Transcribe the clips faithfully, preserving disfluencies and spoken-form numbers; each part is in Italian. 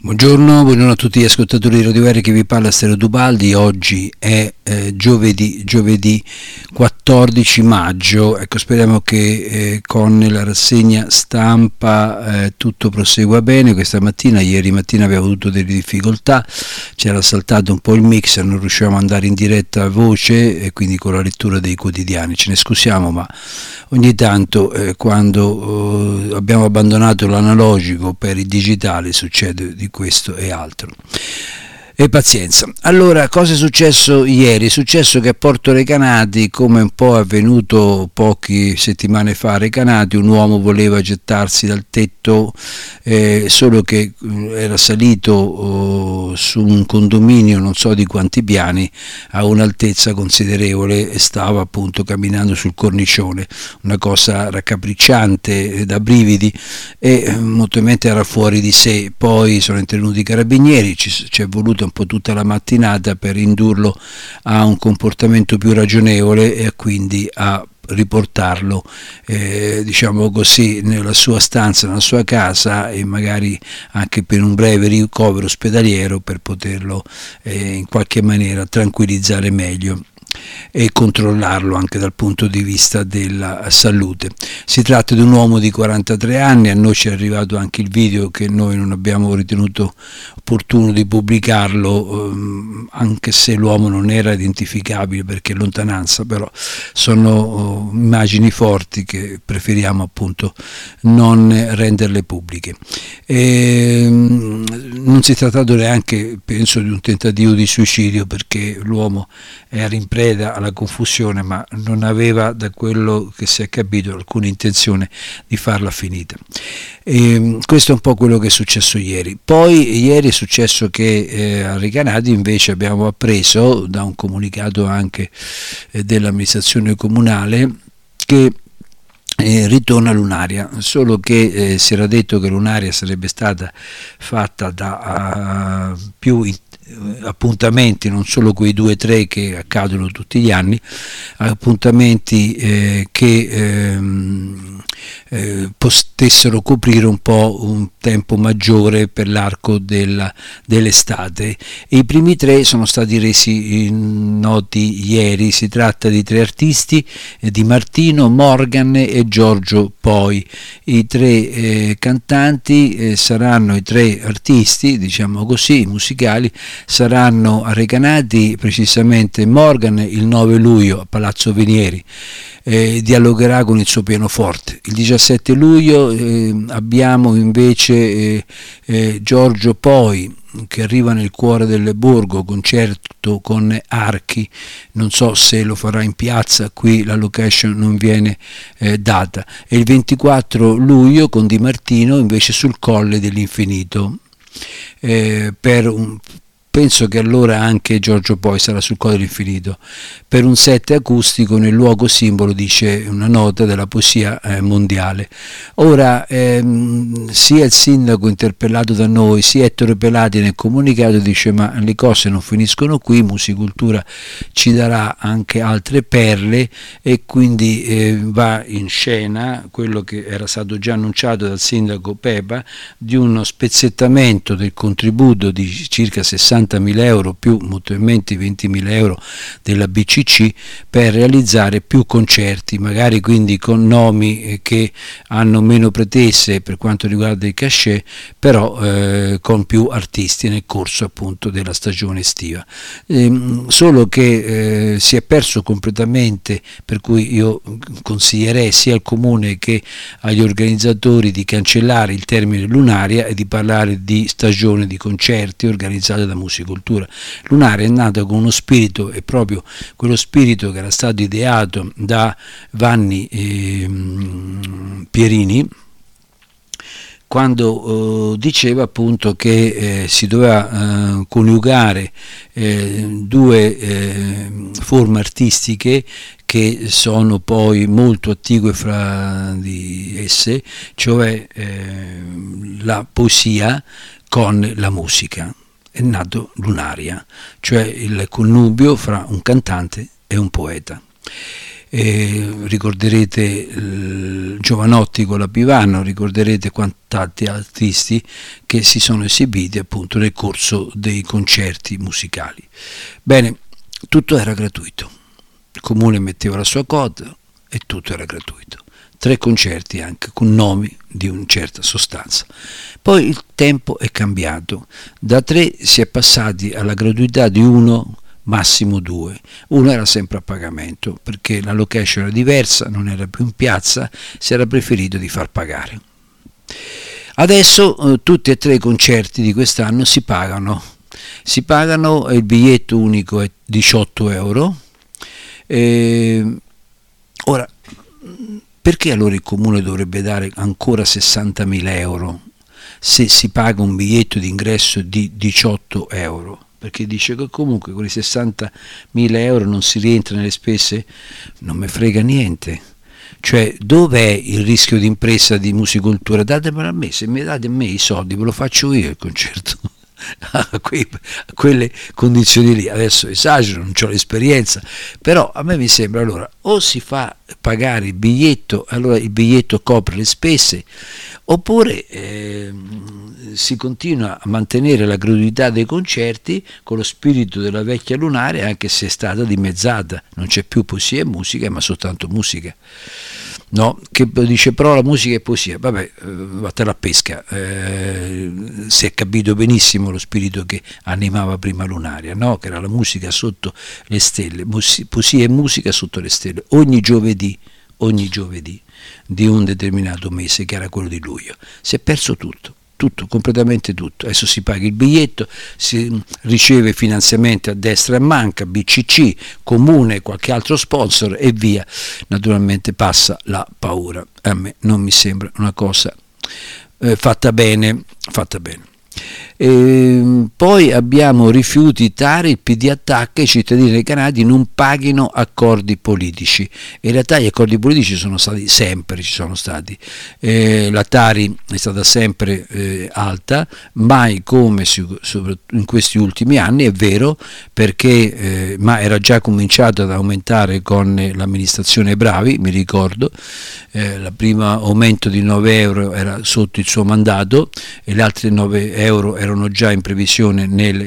Buongiorno, buongiorno a tutti gli ascoltatori di Radio R, che vi parla Stereo Dubaldi. Oggi è eh, giovedì, giovedì quattordici maggio. Ecco, speriamo che eh, con la rassegna stampa eh, tutto prosegua bene. Questa mattina, ieri mattina abbiamo avuto delle difficoltà, c'era saltato un po' il mixer, non riuscivamo ad andare in diretta a voce e quindi con la lettura dei quotidiani. Ce ne scusiamo, ma ogni tanto eh, quando eh, abbiamo abbandonato l'analogico per il digitale succede di questo e altro. E pazienza. Allora, cosa è successo ieri? È successo che a Porto Recanati, come un po' è avvenuto poche settimane fa a Recanati, un uomo voleva gettarsi dal tetto, eh, solo che era salito oh, su un condominio non so di quanti piani a un'altezza considerevole e stava appunto camminando sul cornicione, una cosa raccapricciante, da brividi, e molto probabilmente era fuori di sé. Poi sono intervenuti i carabinieri, ci, ci è voluto un po' tutta la mattinata per indurlo a un comportamento più ragionevole e quindi a riportarlo eh, diciamo così nella sua stanza, nella sua casa, e magari anche per un breve ricovero ospedaliero per poterlo eh, in qualche maniera tranquillizzare meglio e controllarlo anche dal punto di vista della salute. Si tratta di un uomo di quarantatré anni, a noi ci è arrivato anche il video che noi non abbiamo ritenuto opportuno di pubblicarlo, ehm, anche se l'uomo non era identificabile perché è lontananza, però sono oh, immagini forti che preferiamo appunto non renderle pubbliche. E, non si è trattato neanche, penso, di un tentativo di suicidio, perché l'uomo era in preda alla confusione, ma non aveva, da quello che si è capito, alcuna intenzione di farla finita. E questo è un po' quello che è successo ieri. Poi ieri è successo che eh, a Recanati invece abbiamo appreso da un comunicato anche eh, dell'amministrazione comunale che Eh, ritorna Lunaria, solo che eh, si era detto che Lunaria sarebbe stata fatta da uh, più in, uh, appuntamenti, non solo quei due o tre che accadono tutti gli anni, appuntamenti eh, che ehm, eh, potessero coprire un po' un tempo maggiore per l'arco della, dell'estate, e i primi tre sono stati resi noti ieri. Si tratta di tre artisti, eh, Di Martino, Morgan e Giorgio Poi. I tre eh, cantanti eh, saranno, i tre artisti, diciamo così, musicali, saranno a Recanati, precisamente Morgan il nove luglio a Palazzo Venieri. Eh, dialogherà con il suo pianoforte. Il diciassette luglio eh, abbiamo invece eh, eh, Giorgio Poi, che arriva nel cuore del borgo, concerto con archi, non so se lo farà in piazza, qui la location non viene eh, data, e il ventiquattro luglio con Di Martino invece sul Colle dell'Infinito. Eh, per un Penso che allora anche Giorgio Poi sarà sul Colle dell'Infinito, per un set acustico nel luogo simbolo, dice una nota della poesia eh, mondiale. Ora, ehm, sia il sindaco interpellato da noi, sia Ettore Pelati nel comunicato dice: ma le cose non finiscono qui, Musicultura ci darà anche altre perle, e quindi eh, va in scena quello che era stato già annunciato dal sindaco Pepa, di uno spezzettamento del contributo di circa sessantamila euro più mutualmente ventimila euro della B C C per realizzare più concerti, magari quindi con nomi che hanno meno pretese per quanto riguarda il cachet, però eh, con più artisti nel corso appunto della stagione estiva. Ehm, solo che eh, si è perso completamente, per cui io consiglierei sia al comune che agli organizzatori di cancellare il termine Lunaria e di parlare di stagione di concerti organizzata da Musicultura. Lunaria è nata con uno spirito, e proprio quello spirito che era stato ideato da Vanni eh, Pierini, quando eh, diceva appunto che eh, si doveva eh, coniugare eh, due eh, forme artistiche che sono poi molto attigue fra di esse, cioè eh, la poesia con la musica. È nato Lunaria, cioè il connubio fra un cantante e un poeta. eh, ricorderete il Giovanotti con la Pivano, ricorderete quanti artisti che si sono esibiti appunto nel corso dei concerti musicali. Bene, tutto era gratuito, il comune metteva la sua quota e tutto era gratuito. Tre concerti anche con nomi di una certa sostanza. Poi il tempo è cambiato, da tre si è passati alla gratuità di uno, massimo due. Uno era sempre a pagamento perché la location era diversa, non era più in piazza, si era preferito di far pagare. Adesso eh, tutti e tre i concerti di quest'anno si pagano, si pagano, il biglietto unico è diciotto euro. E ora, perché allora il comune dovrebbe dare ancora sessantamila euro se si paga un biglietto d'ingresso di diciotto euro? Perché dice che comunque con i sessantamila euro non si rientra nelle spese? Non me frega niente. Cioè, dov'è il rischio di impresa di musicultura? Datemelo a me, se mi date a me i soldi ve lo faccio io il concerto. A, quei, a quelle condizioni lì. Adesso esagero, non ho l'esperienza, però a me mi sembra, allora, o si fa pagare il biglietto, allora il biglietto copre le spese, oppure eh, si continua a mantenere la gratuità dei concerti con lo spirito della vecchia lunare, anche se è stata dimezzata, non c'è più poesia e musica ma soltanto musica. No, che dice però la musica è poesia, vabbè, vattene a pesca, eh, si è capito benissimo lo spirito che animava prima Lunaria, no? Che era la musica sotto le stelle, poesia e musica sotto le stelle, ogni giovedì, ogni giovedì di un determinato mese, che era quello di luglio. Si è perso tutto. Tutto, completamente tutto. Adesso si paga il biglietto, si riceve finanziamenti a destra e a manca, B C C, comune, qualche altro sponsor e via. Naturalmente passa la paura. A me non mi sembra una cosa eh, fatta bene, fatta bene. E poi abbiamo rifiuti, Tari, il P D attacca, i cittadini dei Canadi non paghino accordi politici. In realtà gli accordi politici sono stati sempre, ci sono stati. Eh, la Tari è stata sempre eh, alta, mai come in questi ultimi anni, è vero, perché eh, ma era già cominciato ad aumentare con l'amministrazione Bravi, mi ricordo, eh, la prima aumento di nove euro era sotto il suo mandato e le altre nove euro erano già in previsione nel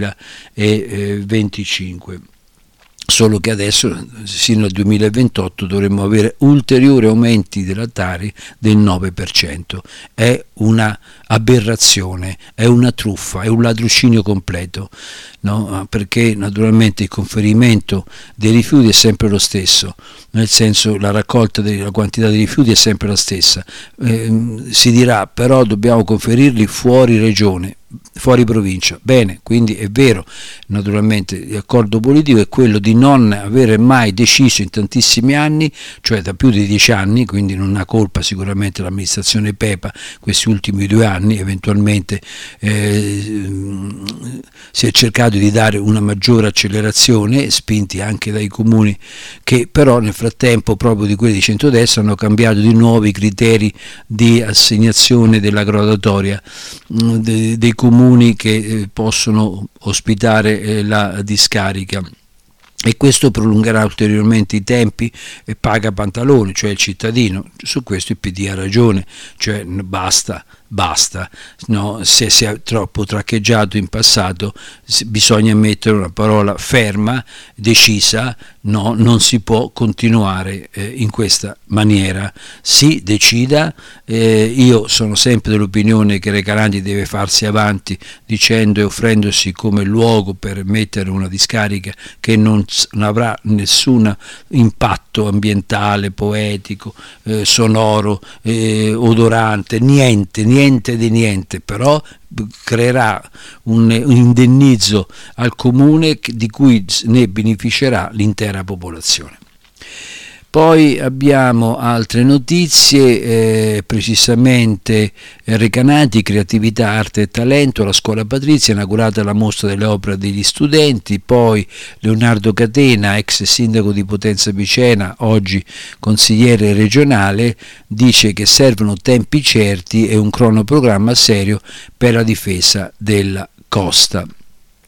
duemilaventicinque, solo che adesso sino al duemilaventotto dovremmo avere ulteriori aumenti della Tari del nove per cento. È una aberrazione, è una truffa, è un ladrucinio completo, no? Perché naturalmente il conferimento dei rifiuti è sempre lo stesso, nel senso la raccolta della quantità di rifiuti è sempre la stessa, eh, si dirà però dobbiamo conferirli fuori regione, fuori provincia. Bene, quindi è vero, naturalmente l'accordo politico è quello di non avere mai deciso in tantissimi anni, cioè da più di dieci anni, quindi non ha colpa sicuramente l'amministrazione Pepa questi ultimi due anni, eventualmente eh, si è cercato di dare una maggiore accelerazione, spinti anche dai comuni che però nel frattempo proprio di quelli di centrodestra hanno cambiato di nuovo i criteri di assegnazione della graduatoria dei, dei comuni che eh, possono ospitare eh, la discarica, e questo prolungherà ulteriormente i tempi e paga pantaloni, cioè il cittadino. Su questo il P D ha ragione, cioè basta, basta, no? Se si è troppo traccheggiato in passato bisogna mettere una parola ferma, decisa, no, non si può continuare eh, in questa maniera. Si decida, eh, io sono sempre dell'opinione che Recanati deve farsi avanti dicendo e offrendosi come luogo per mettere una discarica che non, non avrà nessun impatto ambientale, poetico, eh, sonoro, eh, odorante, niente, niente di niente, però creerà un, un indennizzo al comune di cui ne beneficerà l'intera popolazione. Poi abbiamo altre notizie, eh, precisamente eh, Recanati, creatività, arte e talento, la scuola Patrizia, inaugurata la mostra delle opere degli studenti. Poi Leonardo Catena, ex sindaco di Potenza Picena, oggi consigliere regionale, dice che servono tempi certi e un cronoprogramma serio per la difesa della costa.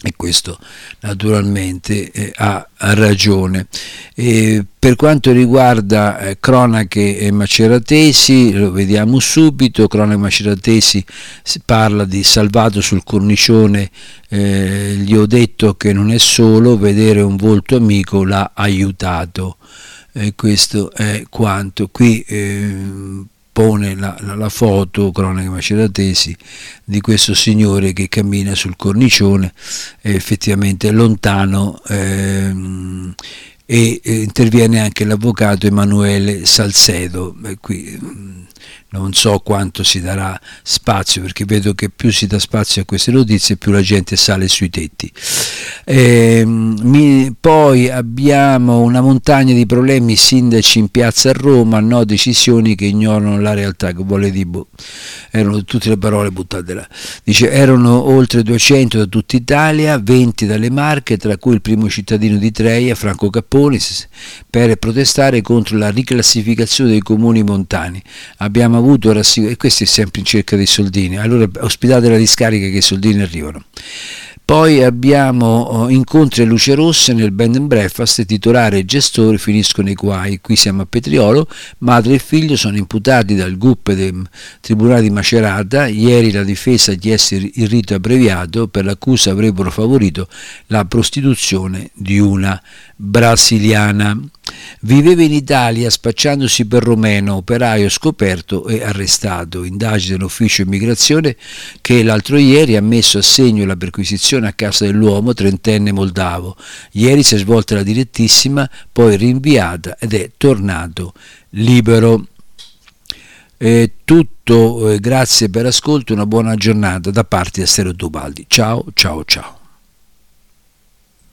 e questo naturalmente eh, ha, ha ragione. E per quanto riguarda eh, cronache maceratesi, lo vediamo subito. Cronache maceratesi si parla di salvato sul cornicione, eh, gli ho detto che non è solo, vedere un volto amico l'ha aiutato, e questo è quanto. Qui eh, pone la, la, la foto, cronache maceratesi, di questo signore che cammina sul cornicione, eh, effettivamente lontano, ehm, e eh, interviene anche l'avvocato Emanuele Salcedo. Beh, qui mh, non so quanto si darà spazio, perché vedo che più si dà spazio a queste notizie più la gente sale sui tetti. Eh, mi, poi abbiamo una montagna di problemi, sindaci in piazza a Roma, no decisioni che ignorano la realtà, che vuole dire, boh, erano tutte le parole buttate là. Dice, erano oltre duecento da tutta Italia, venti dalle Marche, tra cui il primo cittadino di Treia, Franco Capponi, per protestare contro la riclassificazione dei comuni montani. Abbiamo avuto rassicurazione, e questo è sempre in cerca dei soldini, allora ospitate la discarica che i soldini arrivano. Poi abbiamo incontri a luce rossa nel bed and breakfast, titolare e gestore finiscono i guai. Qui siamo a Petriolo, madre e figlio sono imputati dal G U P del Tribunale di Macerata. Ieri la difesa ha chiesto il rito abbreviato, per l'accusa avrebbero favorito la prostituzione di una brasiliana. Viveva in Italia spacciandosi per romeno, operaio scoperto e arrestato. Indagine dell'ufficio immigrazione che l'altro ieri ha messo a segno la perquisizione a casa dell'uomo, trentenne moldavo. Ieri si è svolta la direttissima, poi rinviata ed è tornato libero. È tutto, eh, grazie per l'ascolto, una buona giornata da parte di Astero Dubaldi. Ciao, ciao, ciao.